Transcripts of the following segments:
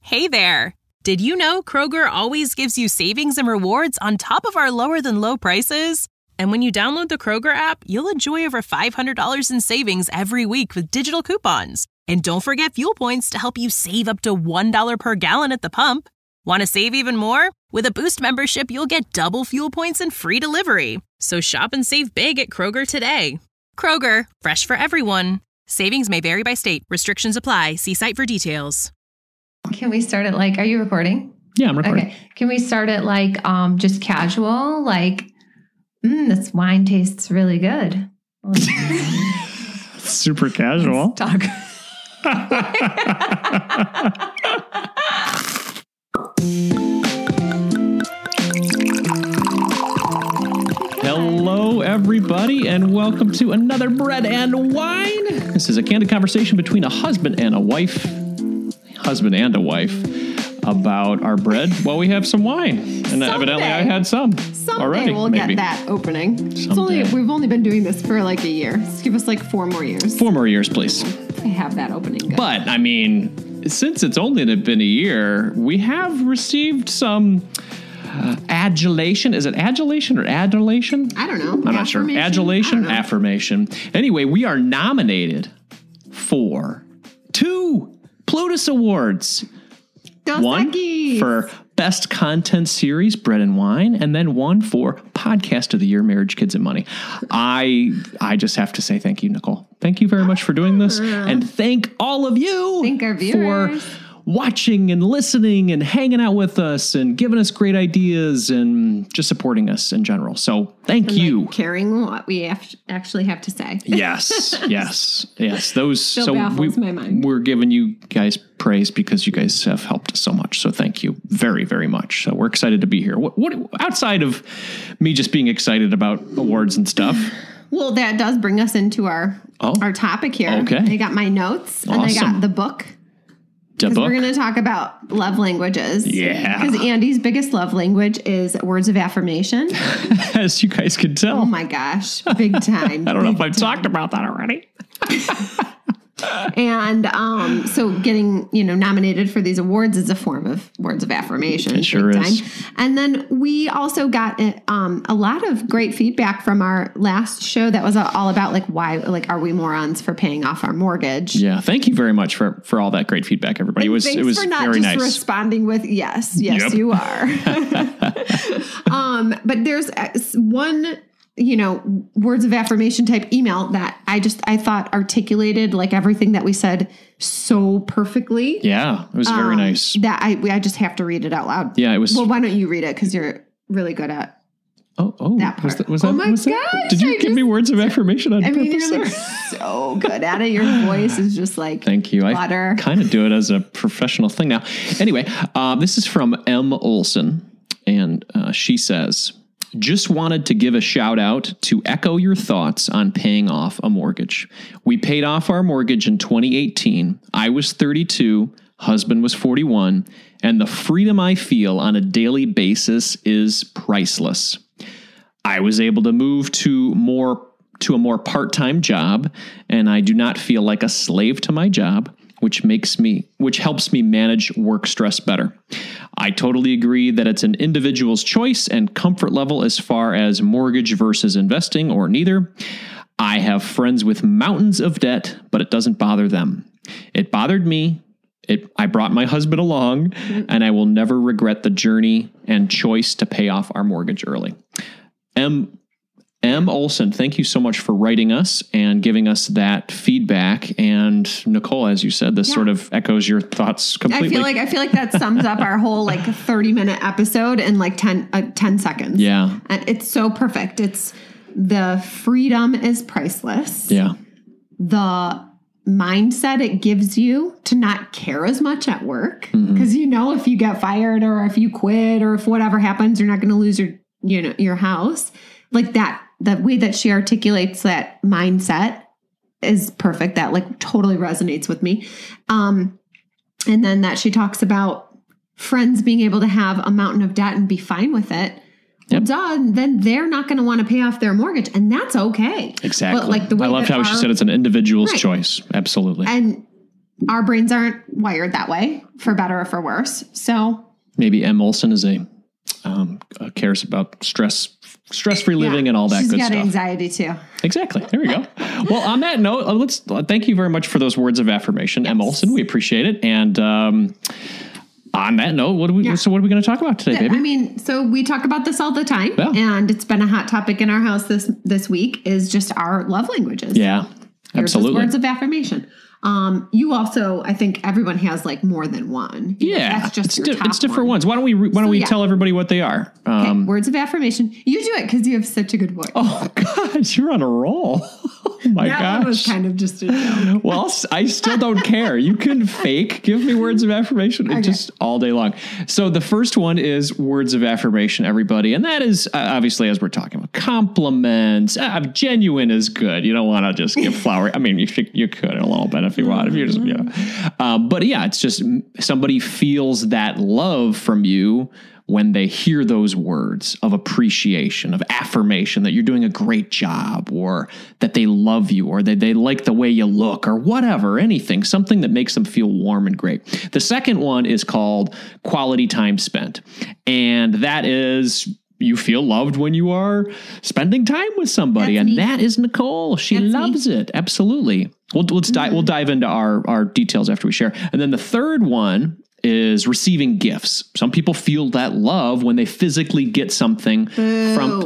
Hey there! Did you know Kroger always gives you savings and rewards on top of our lower-than-low prices? And when you download the Kroger app, you'll enjoy over $500 in savings every week with digital coupons. And don't forget fuel points to help you save up to $1 per gallon at the pump. Want to save even more? With a Boost membership, you'll get double fuel points and free delivery. So shop and save big at Kroger today. Kroger, fresh for everyone. Savings may vary by state. Restrictions apply. See site for details. Can we start it are you recording? Yeah, I'm recording. Okay. Can we start it just casual? This wine tastes really good. Super casual. Let's talk. Hello, everybody, and welcome to another Bread and Wine. This is a candid conversation between a husband and a wife, about our bread while we have some wine. And evidently I had some already. We'll get that opening. We've only been doing this for a year. Just give us 4 more years. 4 more years, please. I have that opening good. But, since it's only been a year, we have received some adulation. Is it adulation or adulation? I don't know. I'm not sure. Adulation, affirmation. Anyway, we are nominated for 2 Plutus Awards. One for Best Content Series, Bread and Wine, and then one for Podcast of the Year, Marriage, Kids, and Money. I just have to say thank you, Nicole. Thank you very much for doing this. And thank all of you thank our viewers. For watching and listening and hanging out with us and giving us great ideas and just supporting us in general. So thank you. Caring what we actually have to say. Yes. Those still baffles my mind. We're giving you guys praise because you guys have helped us so much. So thank you very, very much. So we're excited to be here. What outside of me just being excited about awards and stuff? Well, that does bring us into our topic here. Okay. I got my notes and I got the book. Because we're going to talk about love languages. Yeah. Because Andy's biggest love language is words of affirmation. As you guys can tell. Oh, my gosh. Big time. I don't know if I've talked about that already. And so getting, nominated for these awards is a form of words of affirmation. It sure is. And then we also got a lot of great feedback from our last show that was all about why are we morons for paying off our mortgage? Yeah. Thank you very much for all that great feedback, everybody. And it was for not very just nice. Responding with yes, yep. You are. But there's one words of affirmation type email that I thought articulated everything that we said so perfectly. Yeah, it was very nice. That I just have to read it out loud. Yeah, it was. Well, why don't you read it? Because you're really good at that part. Was that, oh my gosh. Did you give me words of affirmation on purpose? You're so good at it. Your voice is just thank you. Butter. I kind of do it as a professional thing now. Anyway, this is from M. Olson, and she says, just wanted to give a shout out to echo your thoughts on paying off a mortgage. We paid off our mortgage in 2018. I was 32, husband was 41, and the freedom I feel on a daily basis is priceless. I was able to move to a more part-time job, and I do not feel like a slave to my job, which helps me manage work stress better. I totally agree that it's an individual's choice and comfort level as far as mortgage versus investing or neither. I have friends with mountains of debt, but it doesn't bother them. It bothered me. I brought my husband along, and I will never regret the journey and choice to pay off our mortgage early. M. Olson, thank you so much for writing us and giving us that feedback. And Nicole, as you said, this sort of echoes your thoughts completely. I feel like that sums up our whole 30-minute episode in 10 seconds. Yeah. And it's so perfect. It's the freedom is priceless. Yeah. The mindset it gives you to not care as much at work. Because if you get fired or if you quit or if whatever happens, you're not going to lose your house. That. The way that she articulates that mindset is perfect. That totally resonates with me. And then that she talks about friends being able to have a mountain of debt and be fine with it. Yep. Well, then they're not going to want to pay off their mortgage, and that's okay. Exactly. But the way I loved how she said it's an individual's choice. Absolutely. And our brains aren't wired that way, for better or for worse. So maybe M. Olson is cares about stress-free living and all that she's good got stuff. Anxiety too. Exactly. There we go. Well, on that note, thank you very much for those words of affirmation, M. Olson. We appreciate it. And on that note, what are we going to talk about today, baby? I mean, so we talk about this all the time, and it's been a hot topic in our house this week. Is just our love languages. Yeah, absolutely. Words of affirmation. You also, I think everyone has like more than one. Yeah, that's just it's different ones. Why don't we tell everybody what they are? Okay, words of affirmation. You do it because you have such a good voice. Oh gosh, you're on a roll. Oh my gosh. That one was kind of just a joke. Well, I still don't care. You can fake. Give me words of affirmation just all day long. So the first one is words of affirmation, everybody. And that is obviously, as we're talking about, compliments. Genuine is good. You don't want to just give flowery. I mean, you could a little bit if you want. If you just, but yeah, it's just somebody feels that love from you when they hear those words of appreciation, of affirmation, that you're doing a great job, or that they love you, or they like the way you look, or whatever, anything, something that makes them feel warm and great. The second one is called quality time spent. And that is, you feel loved when you are spending time with somebody. And that is Nicole. She loves it. Absolutely. We'll dive into our details after we share. And then the third one is receiving gifts. Some people feel that love when they physically get something from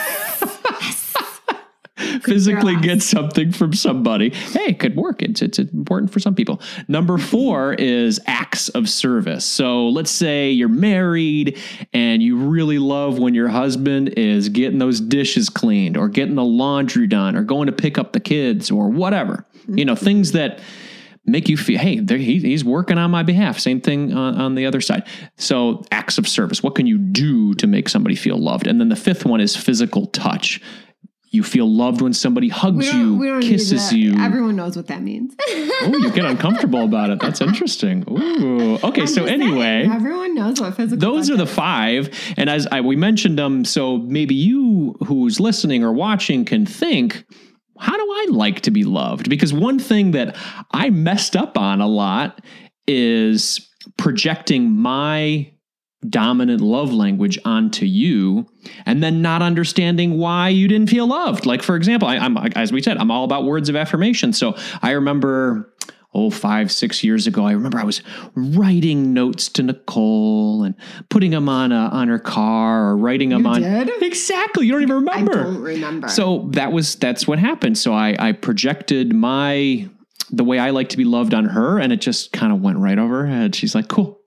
get something from somebody. Hey, it could work. It's important for some people. Number 4 is acts of service. So let's say you're married and you really love when your husband is getting those dishes cleaned, or getting the laundry done, or going to pick up the kids, or whatever. Things that make you feel, hey, he's working on my behalf. Same thing on the other side. So acts of service. What can you do to make somebody feel loved? And then the 5th one is physical touch. You feel loved when somebody hugs you, kisses you. Everyone knows what that means. Oh, you get uncomfortable about it. That's interesting. Ooh. Okay, so anyway. Saying, everyone knows what physical those touch are the is. 5. And as we mentioned them, so maybe you who's listening or watching can think, how do I like to be loved? Because one thing that I messed up on a lot is projecting my dominant love language onto you, and then not understanding why you didn't feel loved. Like, for example, I'm as we said, I'm all about words of affirmation. So I remember 5-6 years ago, I remember I was writing notes to Nicole and putting them on her car, or writing them on. Did? Exactly. You don't even remember. I don't remember. So that's what happened. So I projected the way I like to be loved on her, and it just kind of went right over her head. She's like, cool.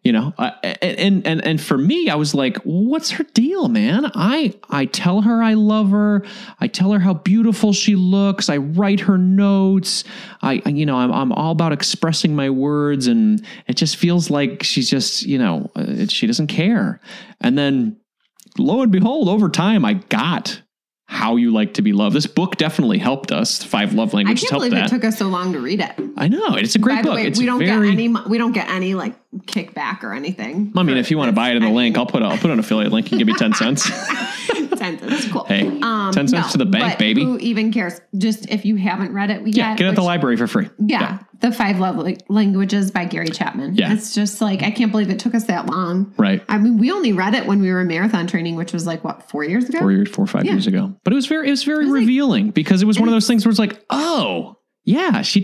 And for me, I was like, what's her deal, man? I tell her I love her. I tell her how beautiful she looks. I write her notes. I'm all about expressing my words, and it just feels like she's just, she doesn't care. And then lo and behold, over time, I got how you like to be loved. This book definitely helped us. 5 Love Languages helped that. I can't believe it took us so long to read it. I know. It's a great book. Way, we don't get any like kickback or anything. I mean, if you want to buy it in the link, I'll put an affiliate link. You give me 10 cents. 10 cents, cool. Hey, 10 cents to the bank, baby. Who even cares? Just if you haven't read it, get it at the library for free. Yeah. The 5 Love Languages by Gary Chapman. Yeah. It's just like, I can't believe it took us that long. Right. I mean, we only read it when we were marathon training, which was like, 4 years ago? 4 or 5 years ago. But it was very revealing, because it was one of those things where it's like, oh, yeah, or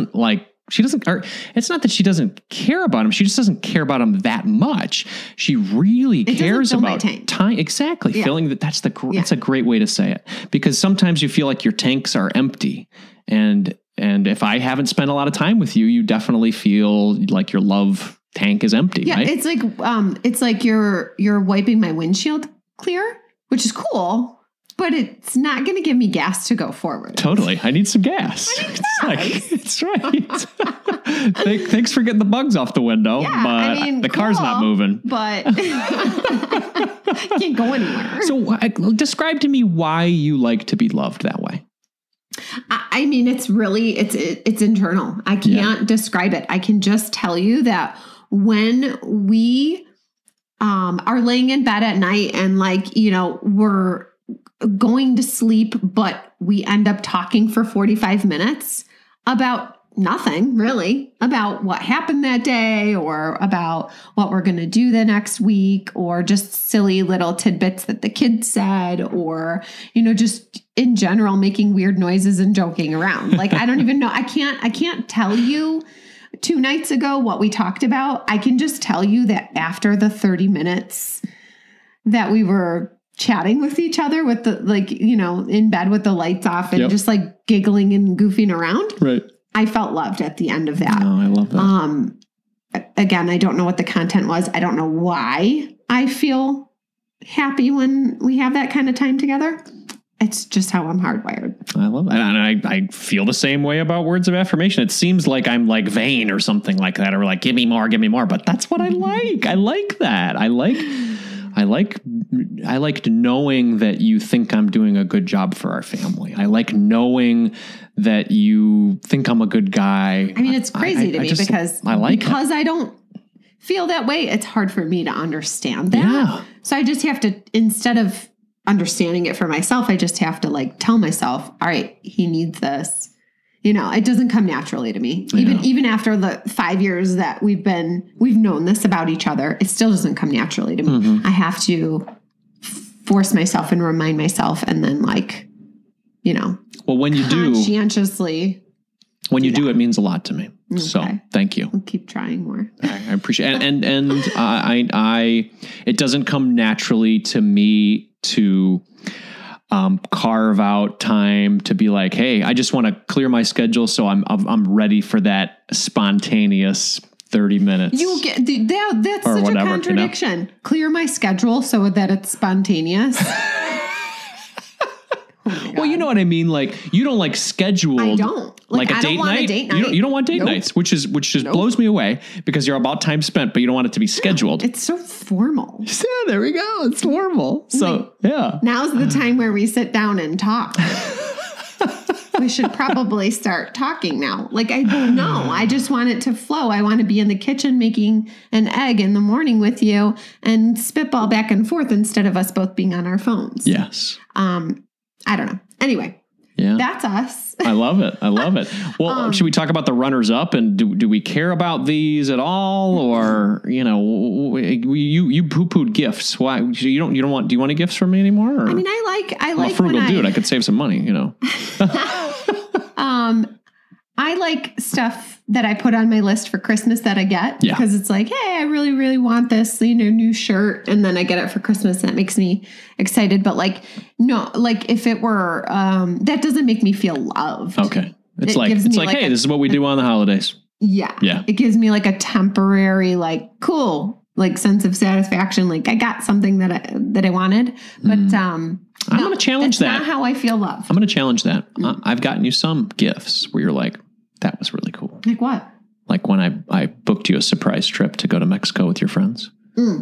it's not that she doesn't care about him. She just doesn't care about him that much. She really cares about time. Exactly. Yeah. Feeling that's a great way to say it, because sometimes you feel like your tanks are empty, and if I haven't spent a lot of time with you, you definitely feel like your love tank is empty. Yeah. Right? It's like you're wiping my windshield clear, which is cool. But it's not going to give me gas to go forward. Totally. I need some gas. It's right. Thanks for getting the bugs off the window. Yeah, but the car's not moving. But can't go anywhere. So describe to me why you like to be loved that way. I mean, it's internal. I can't describe it. I can just tell you that when we are laying in bed at night and we're going to sleep, but we end up talking for 45 minutes about nothing really about what happened that day or about what we're going to do the next week or just silly little tidbits that the kids said or, just in general, making weird noises and joking around. Like, I don't even know. I can't tell you 2 nights ago what we talked about. I can just tell you that after the 30 minutes that we were chatting with each other with the, in bed with the lights off and just like giggling and goofing around. Right. I felt loved at the end of that. Oh, I love that. Again, I don't know what the content was. I don't know why I feel happy when we have that kind of time together. It's just how I'm hardwired. I love it. And I feel the same way about words of affirmation. It seems like I'm like vain or something like that, or like, give me more, but that's what I like. I like that. I liked knowing that you think I'm doing a good job for our family. I like knowing that you think I'm a good guy. I mean, it's crazy to me because I don't feel that way. It's hard for me to understand that. Yeah. So I just have to, instead of understanding it for myself, I just have to like tell myself, all right, he needs this. It doesn't come naturally to me. Even after the 5 years that we've known this about each other, it still doesn't come naturally to me. Mm-hmm. I have to force myself and remind myself and then well, when you conscientiously when you do, it means a lot to me. Okay. So thank you. I'll keep trying more. I appreciate it. And it doesn't come naturally to me to carve out time to be like, hey, I just want to clear my schedule so I'm ready for that spontaneous 30 minutes. You get that's such a contradiction. Clear my schedule so that it's spontaneous. Well, you know what I mean? Like, you don't like scheduled. I don't. Like a date night? You don't want date nights, which just blows me away because you're about time spent, but you don't want it to be scheduled. It's so formal. Yeah, there we go. It's formal. So, yeah. Now's the time where we sit down and talk. We should probably start talking now. I just want it to flow. I want to be in the kitchen making an egg in the morning with you and spitball back and forth instead of us both being on our phones. Yes. I don't know. Anyway, that's us. I love it. Well, should we talk about the runners up and do we care about these at all? Or, you poo-pooed gifts. Why do you want gifts from me anymore? Or? I mean, I'm a frugal dude. I could save some money, I like stuff that I put on my list for Christmas that I get because it's like, hey, I really, really want this, new shirt. And then I get it for Christmas and that makes me excited. But if it were, that doesn't make me feel loved. Okay. It's like, hey, this is what we do on the holidays. Yeah. Yeah. It gives me like a temporary, cool, sense of satisfaction. Like I got something that I wanted, but, I'm going to challenge that. That's not how I feel loved. I'm going to challenge that. I've gotten you some gifts where you're like, that was really cool. Like what? Like when I booked you a surprise trip to go to Mexico with your friends.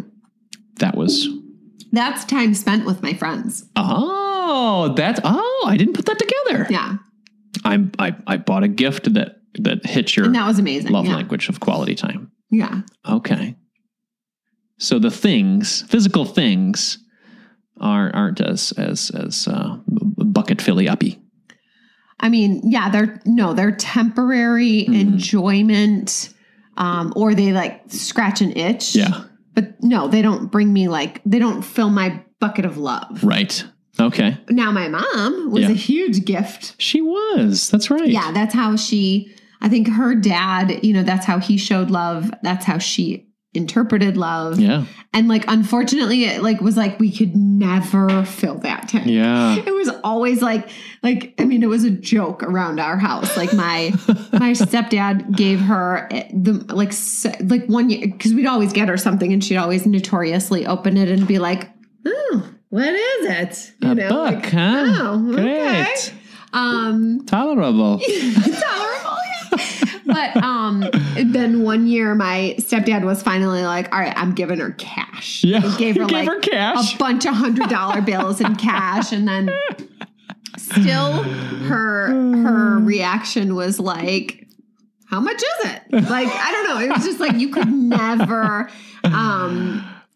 That's time spent with my friends. I didn't put that together. Yeah. I bought a gift that hit your and that was amazing. love language of quality time. Yeah. Okay. So the physical things aren't as bucket filly uppy. I mean, they're temporary enjoyment, or they scratch an itch. Yeah. But no, they don't bring me they don't fill my bucket of love. Right. Okay. Now my mom was a huge gift. She was. That's right. Yeah. That's how I think her dad, that's how he showed love. That's how she interpreted love. Yeah. And unfortunately it was we could never fill that tank. Yeah. It was always it was a joke around our house. My stepdad gave her the 1 year, because we'd always get her something and she'd always notoriously open it and be like, oh, what is it? A book, huh? Oh, great. Okay. Tolerable. Tolerable, yeah. But then 1 year, my stepdad was finally like, all right, I'm giving her cash. Yeah. He gave her cash. A bunch of $100 bills in cash. And then still her reaction was like, how much is it? I don't know. It was just you could never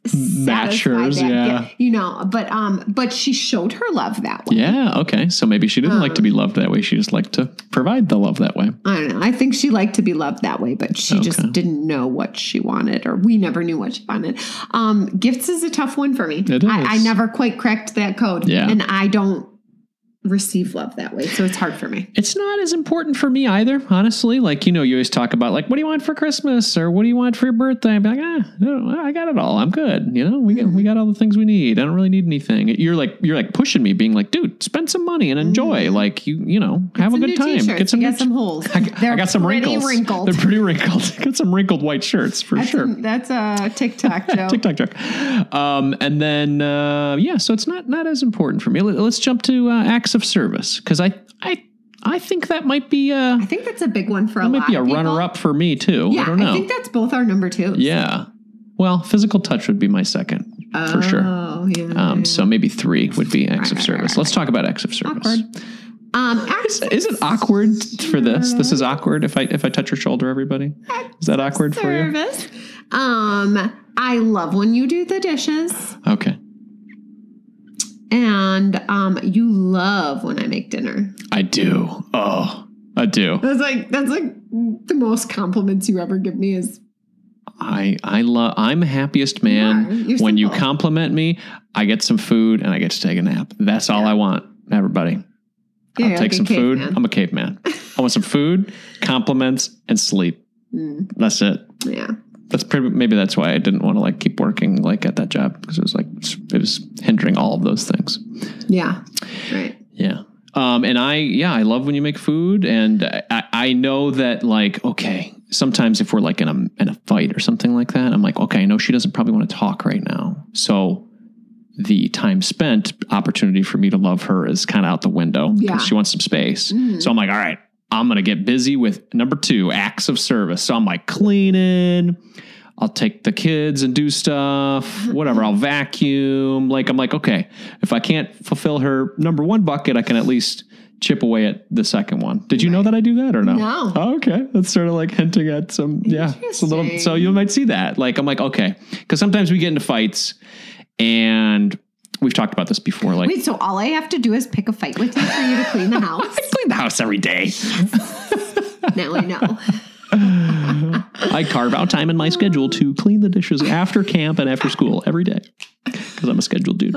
matchers, yeah. You know, but she showed her love that way. Yeah, okay. So maybe she didn't like to be loved that way. She just liked to provide the love that way. I don't know. I think she liked to be loved that way, but she just didn't know what she wanted, or we never knew what she wanted. Gifts is a tough one for me. It is. I never quite cracked that code. Yeah. And I don't receive love that way, so it's hard for me. It's not as important for me either, honestly. Like, you know, you always talk about like, what do you want for Christmas, or what do you want for your birthday? I'm like, I got it all. I'm good. You know, we got all the things we need. I don't really need anything. You're like pushing me, being like, dude, spend some money and enjoy. Like, you know, have a good time. Get some holes. I got some wrinkles. Wrinkled. They're pretty wrinkled. Got some wrinkled white shirts for sure. That's a TikTok joke. TikTok joke. And then so it's not as important for me. Let's jump to acts of service, because I think that might be I think that's a big one for a lot of people. Might be a runner-up for me too. Yeah, I don't know. I think that's both our number twos. Yeah. Well, physical touch would be my second for sure. Oh, yeah. So maybe 3 would be acts of service. Let's talk about acts of service. Awkward. Is it awkward for this? This is awkward if I touch your shoulder, everybody? Is that awkward for you? Service. I love when you do the dishes. Okay. And you love when I make dinner. I do. Oh, I do. That's like the most compliments you ever give me is I'm happiest man You're when you simple. compliment me. I get some food and I get to take a nap. That's all I want, everybody. Yeah, I'll take some food. I'm a caveman. I want some food, compliments, and sleep. That's it. Yeah. Maybe that's why I didn't want to like keep working like at that job, because it was hindering all of those things. Yeah. Right. Yeah. And I love when you make food, and I know that, like, okay, sometimes if we're like in a fight or something like that, I'm like, okay, I know she doesn't probably want to talk right now. So the time spent opportunity for me to love her is kind of out the window because she wants some space. Mm-hmm. So I'm like, all right, I'm going to get busy with number 2, acts of service. So I'm like cleaning. I'll take the kids and do stuff, whatever. I'll vacuum. Like, I'm like, okay, if I can't fulfill her number 1 bucket, I can at least chip away at the second one. Did you know that I do that or no? No. Oh, okay. That's sort of like hinting at some, it's a little, so you might see that. Like, I'm like, okay. Cause sometimes we get into fights, and we've talked about this before. Like, wait, so all I have to do is pick a fight with you for you to clean the house? I clean the house every day. Now I know. I carve out time in my schedule to clean the dishes after camp and after school every day, because I'm a scheduled dude.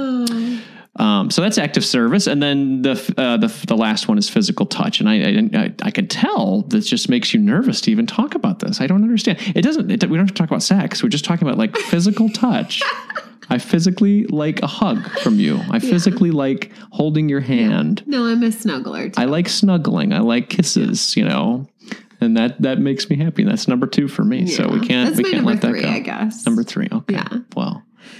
So that's active service, and then the last one is physical touch. And I can tell this just makes you nervous to even talk about this. I don't understand. We don't have to talk about sex. We're just talking about like physical touch. I physically like a hug from you. I physically like holding your hand. No, I'm a snuggler too. I like snuggling. I like kisses. You know. And that makes me happy. That's number 2 for me. Yeah. So we can't let that go. I guess. Number 3. Okay. Yeah. Well.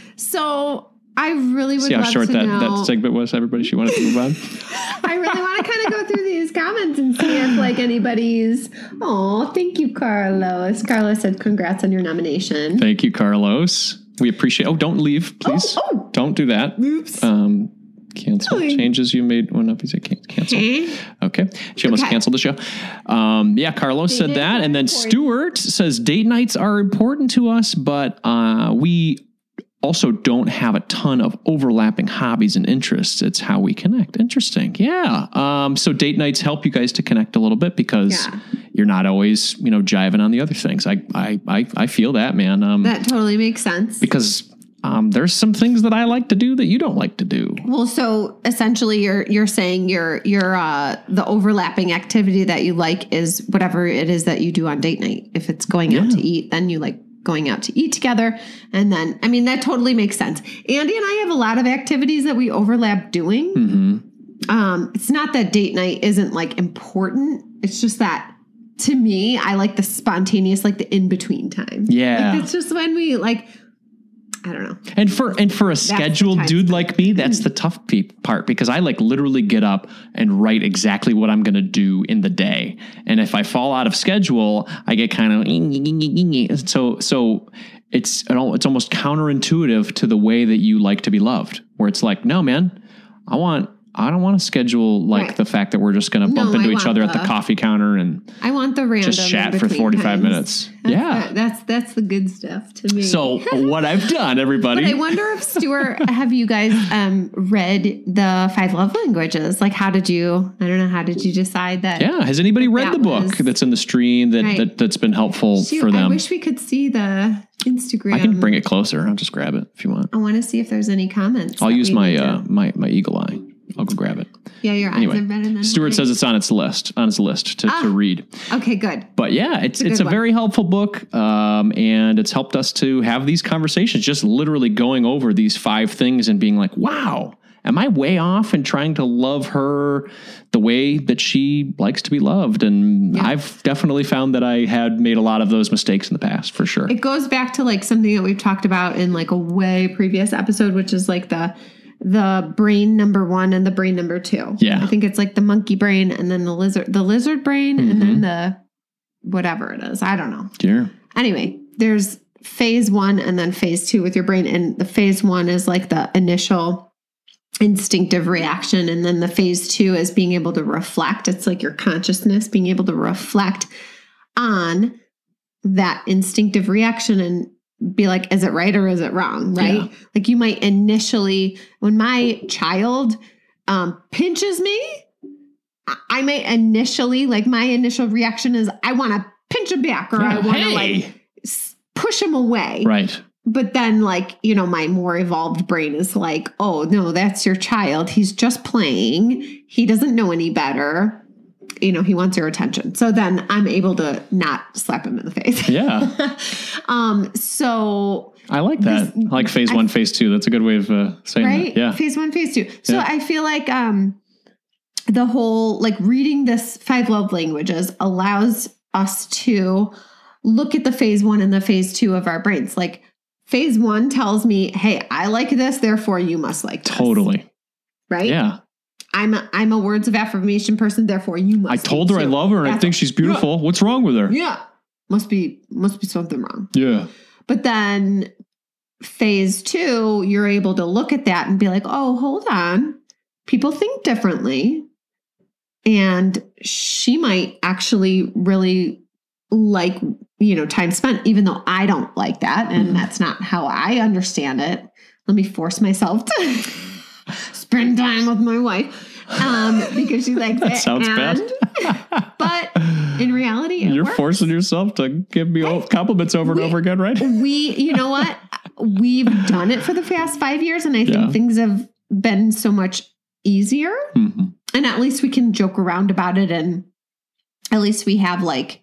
So I really would see how love short to that know. segment was. Everybody, she wanted to move on. I really want to kind of go through these comments and see if like anybody's. Oh, thank you, Carlos. Carlos said, "Congrats on your nomination." Thank you, Carlos. We appreciate. Oh, don't leave, please. Oh. Don't do that. Oops. Cancel changes you made. Well, no, he said cancel. Okay. She almost canceled the show. Carlos said that. And then Stuart says date nights are important to us, but we also don't have a ton of overlapping hobbies and interests. It's how we connect. Interesting. Yeah. So date nights help you guys to connect a little bit, because you're not always, jiving on the other things. I feel that, man. That totally makes sense. Because there's some things that I like to do that you don't like to do. Well, so essentially you're saying the overlapping activity that you like is whatever it is that you do on date night. If it's going out to eat, then you like going out to eat together. And then, I mean, that totally makes sense. Andy and I have a lot of activities that we overlap doing. Mm-hmm. It's not that date night isn't like important. It's just that to me, I like the spontaneous, like the in-between time. Yeah. Like it's just when we like, I don't know. And for a scheduled dude like me, that's the tough part, because I like literally get up and write exactly what I'm going to do in the day. And if I fall out of schedule, I get kind of so it's almost counterintuitive to the way that you like to be loved, where it's like, no, man, I want I don't want to schedule like Right. the fact that we're just going to bump No, into I each want other at the coffee counter and I want the random just chat in for between 45 times. minutes. Yeah. That's the good stuff to me. So what I've done, everybody. But I wonder if Stuart, have you guys read the 5 love languages? Like, how did you decide that? Yeah. Has anybody read That the book was- that's in the stream Right. that's been helpful Shoot, for them? I wish we could see the Instagram. I can bring it closer. I'll just grab it if you want. I want to see if there's any comments. I'll that use we my need to- my eagle eye. I'll go grab it. Yeah, your eyes Anyway, are better than Stuart mine. says it's on his list to read. Okay, good. But yeah, it's a a good one. very helpful book, and it's helped us to have these conversations. Just literally going over these 5 things and being like, "Wow, am I way off in trying to love her the way that she likes to be loved?" And I've definitely found that I had made a lot of those mistakes in the past, for sure. It goes back to like something that we've talked about in like a way previous episode, which is like the brain number 1 and the brain number 2. Yeah. I think it's like the monkey brain and then the lizard brain and then the whatever it is. I don't know. Yeah. Anyway, there's phase 1 and then phase 2 with your brain. And the phase 1 is like the initial instinctive reaction. And then the phase 2 is being able to reflect. It's like your consciousness being able to reflect on that instinctive reaction and be like, is it right or is it wrong? Right. Yeah. Like you might initially, when my child pinches me, I might initially, like my initial reaction is I want to pinch him back or I want to like push him away. Right. But then like, you know, my more evolved brain is like, oh no, that's your child. He's just playing. He doesn't know any better. You know, he wants your attention. So then I'm able to not slap him in the face. Yeah. So I like that. I like phase 1, phase 2. That's a good way of saying right? that. Yeah. Phase 1, phase 2. So Yeah. I feel like the whole like reading this 5 love languages allows us to look at the phase 1 and the phase 2 of our brains. Like phase 1 tells me, hey, I like this, therefore you must like this. Totally. Right? Yeah. I'm a words of affirmation person, therefore you must. I told her I too. love her and I That's- think she's beautiful. What's wrong with her? Yeah. Must be something wrong. Yeah. But then phase 2, you're able to look at that and be like, oh, hold on. People think differently. And she might actually really like, you know, time spent, even though I don't like that. And that's not how I understand it. Let me force myself to spend time with my wife because she likes That it. sounds bad. But in reality, it You're works. forcing yourself to give me compliments over and over again, right? You know what? We've done it for the past 5 years, and I think Yeah. things have been so much easier. Mm-hmm. And at least we can joke around about it, and at least we have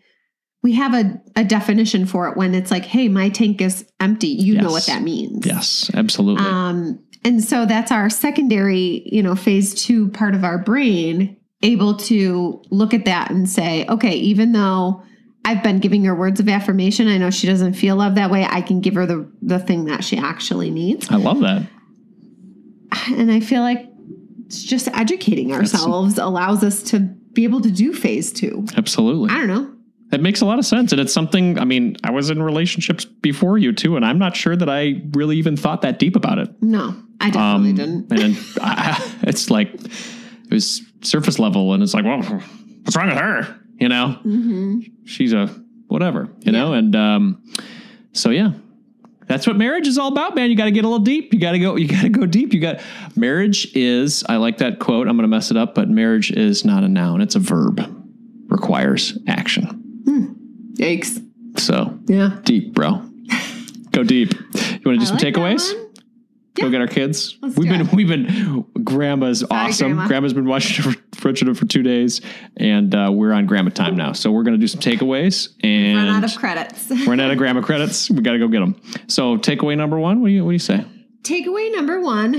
a definition for it when it's like, hey, my tank is empty. You know what Yes. that means. Yes, absolutely. And so that's our secondary, you know, phase 2 part of our brain, able to look at that and say, okay, even though I've been giving her words of affirmation, I know she doesn't feel love that way, I can give her the thing that she actually needs. I love that. And I feel like it's just educating ourselves allows us to be able to do phase 2. Absolutely. I don't know. It makes a lot of sense. And it's something, I mean, I was in relationships before you too, and I'm not sure that I really even thought that deep about it. No, I definitely didn't. And it's like, it was surface level, and it's like, well, what's wrong with her? You know, she's a whatever, you know? And so, yeah, that's what marriage is all about, man. You got to get a little deep. You got to go deep. Marriage is, I like that quote. I'm going to mess it up, but marriage is not a noun. It's a verb. Requires action. Yikes. So Yeah. deep, bro. Go deep. You want to do some like that takeaways? one. Go get our kids. Let's We've do been Grandma's awesome. Grandma. Grandma's been watching Richard for 2 days, and we're on Grandma time now. So we're going to do some takeaways and Run out of credits. run out of Grandma credits. We got to go get them. So takeaway number 1. What do you say? Takeaway number 1,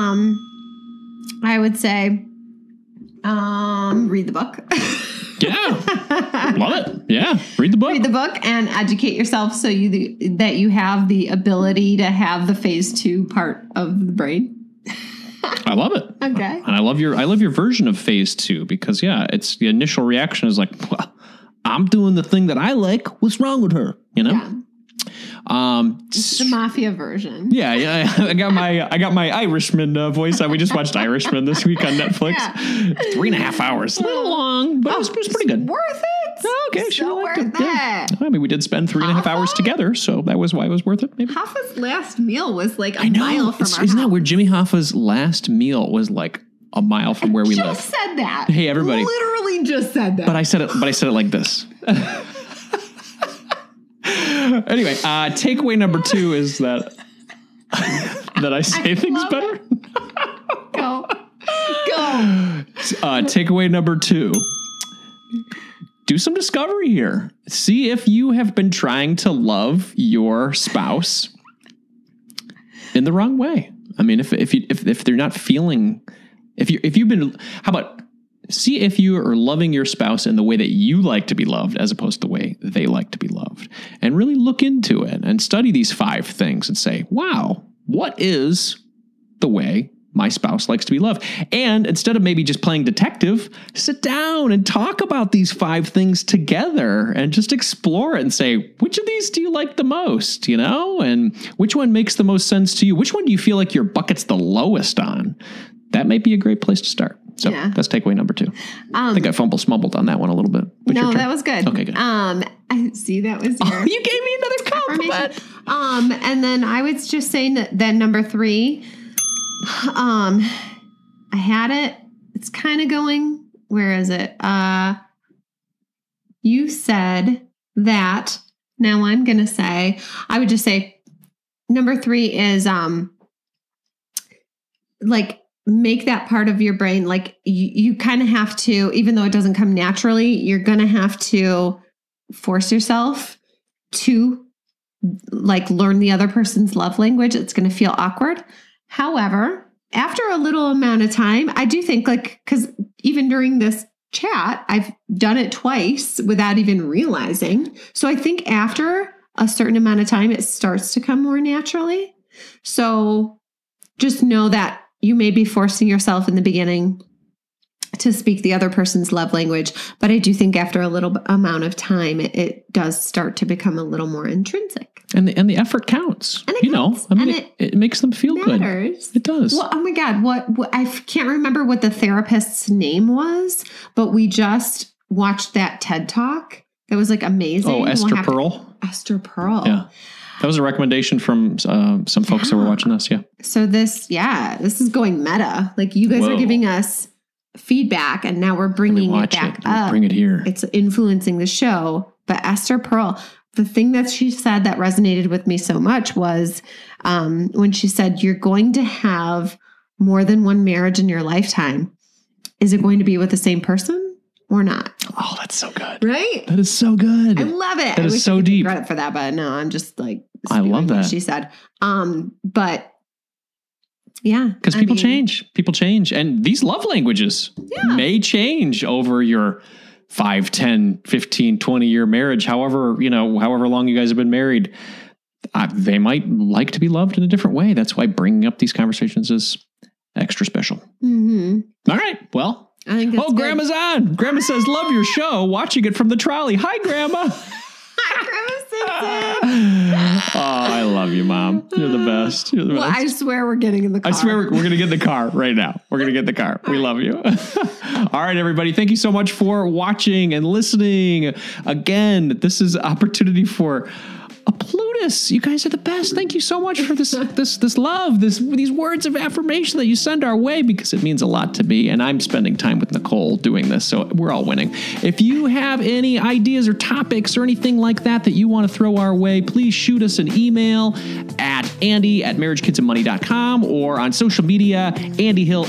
I would say, read the book. Yeah, love it. Yeah, read the book. Read the book and educate yourself so that you have the ability to have the phase 2 part of the brain. I love it. Okay. And I love your version of phase 2 because it's the initial reaction is like, well, I'm doing the thing that I like. What's wrong with her? You know? Yeah. It's the mafia version. Yeah. I got my Irishman voice. We just watched Irishman this week on Netflix. Yeah. 3.5 hours, a little long, but it was pretty good. Worth it. Oh, okay, so worth it. Yeah. I mean, we did spend 3.5 hours together, so that was why it was worth it. Maybe. Hoffa's last meal was like a mile from our house. Isn't that weird? Jimmy Hoffa's last meal was like a mile from where we live. Just said that. Hey, everybody! Literally just said that. But I said it like this. Anyway, takeaway number 2 is that I say things better. Go. Takeaway number 2. Do some discovery here. See if you have been trying to love your spouse in the wrong way. I mean, if they're not feeling, if you've been, how about see if you are loving your spouse in the way that you like to be loved as opposed to the way they like to be loved, and really look into it and study these 5 things and say, wow, what is the way my spouse likes to be loved? And instead of maybe just playing detective, sit down and talk about these 5 things together and just explore it and say, which of these do you like the most, and which one makes the most sense to you? Which one do you feel like your bucket's the lowest on? That might be a great place to start. So that's takeaway number 2. I think I smumbled on that one a little bit. No, that was good. Okay, good. I see that was your you gave me another compliment. And then I was just saying that number 3, I had it. It's kind of going. Where is it? You said that. Now I'm going to say, I would just say number 3 is, like, make that part of your brain. Like you kind of have to, even though it doesn't come naturally, you're going to have to force yourself to like learn the other person's love language. It's going to feel awkward. However, after a little amount of time, I do think because even during this chat, I've done it twice without even realizing. So I think after a certain amount of time, it starts to come more naturally. So just know that you may be forcing yourself in the beginning to speak the other person's love language, but I do think after a little amount of time, it does start to become a little more intrinsic. And the effort counts. And it makes them feel matters. Good. It does. Well, oh my God, what I can't remember what the therapist's name was, but we just watched that TED Talk. That was like amazing. Oh, Esther Pearl. Esther Pearl. Yeah. That was a recommendation from some folks that were watching this. Yeah. So this is going meta. Like you guys are giving us feedback and now we're bringing it back up. Bring it here. It's influencing the show. But Esther Pearl, the thing that she said that resonated with me so much was when she said, you're going to have more than one marriage in your lifetime. Is it going to be with the same person or not? Oh, that's so good. Right? That is so good. I love it. That is so deep. Credit for that, but no, I'm just like, I love that. What she said. But yeah. Because people change. And these love languages may change over your 5, 10, 15, 20-year marriage. However long you guys have been married, they might like to be loved in a different way. That's why bringing up these conversations is extra special. Mm-hmm. All right. Well, I think that's good. Grandma's on. Grandma says, love your show. Watching it from the trolley. Hi, Grandma. Hi, Grandma Simpson. Oh, I love you, Mom. You're the best. You're the best. I swear we're getting in the car. I swear we're going to get in the car right now. We're going to get in the car. We love you. All right, everybody. Thank you so much for watching and listening. Again, this is opportunity for a Plutus. You guys are the best. Thank you so much for this love, these words of affirmation that you send our way, because it means a lot to me. And I'm spending time with Nicole doing this, so we're all winning. If you have any ideas or topics or anything like that you want to throw our way, please shoot us an email at andy@marriagekidsandmoney.com or on social media, Andy Hill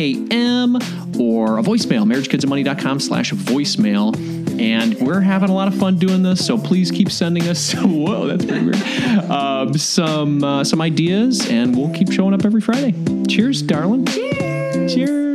MKM, or a voicemail, marriagekidsandmoney.com/voicemail. And we're having a lot of fun doing this, so please keep sending us. Whoa, that's pretty weird. Some ideas, and we'll keep showing up every Friday. Cheers, darling. Cheers. Cheers.